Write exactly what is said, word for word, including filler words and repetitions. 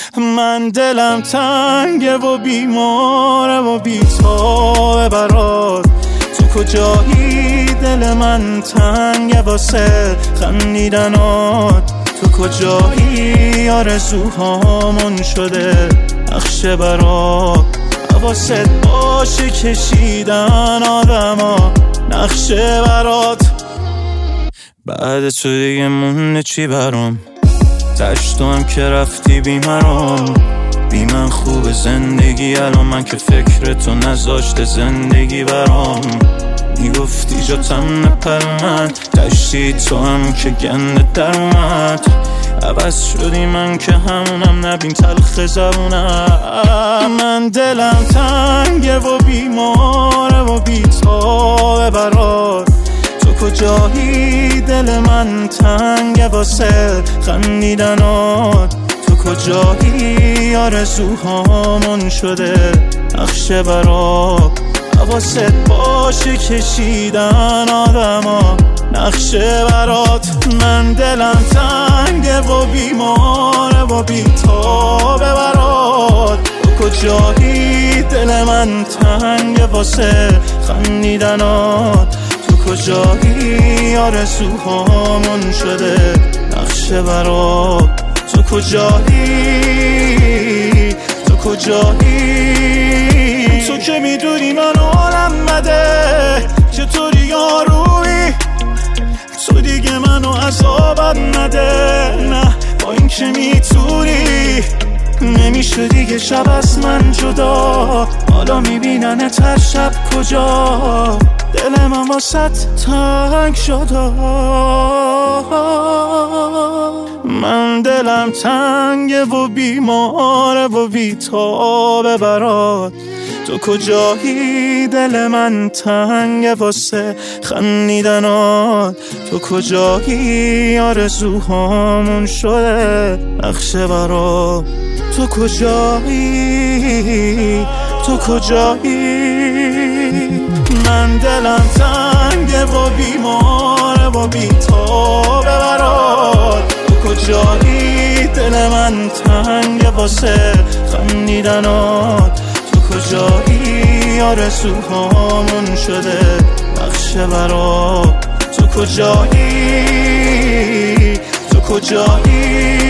من دلم تنگه و بیماره و بی‌تابه برات. تو کجایی دل من تنگه واسه خندیدنات. تو کجایی آرزوهامون شده نقشه برات. حواست باشه کشیدن آدما نقشه برات. بعد تو دیگه مونده چی برام؟ تش تو هم که رفتی بی مرام. بی من خوب زندگی الان من که فکر تو نذاشته زندگی برام. میگفتی جاتم نپر من دشتی تو هم که گنده در اومد. عوض شدی من که همونم نبین تلخ زبونم. من دلم تنگه و بیماره و بی‌تابه برات. تو کجایی دل من تنگه واسه خندیدنات. تو کجایی آرزوهامون شده نقشه برات. حواست باشه کشیدن آدما نقشه برات. من دلم تنگه و بیماره و بی‌تابه برات. تو کجایی دل من تنگه واسه خندیدنات. تو کجایی آرزوهامون شده نقشه برات. تو کجایی تو کجایی تو که میدونی من حالم بده چطوری یارویی. تو دیگه منو عذابت نده نه با این که میتونی. نمیشه دیگه شب از من جدا. حالا میبینن تر شب کجا. دل من واسط تنگ شده. من دلم تنگه و بیماره و بی‌تابه برات. تو کجایی دل من تنگه واسه خندیدنات. تو کجایی آرزوهامون شده نقشه برات. تو کجایی تو کجایی من دلم تنگه و بیماره و بی‌تابه برات. تو کجایی دل من تنگه واسه خندیدنات. تو کجایی آرزوهامون شده نقشه برات. تو کجایی تو کجایی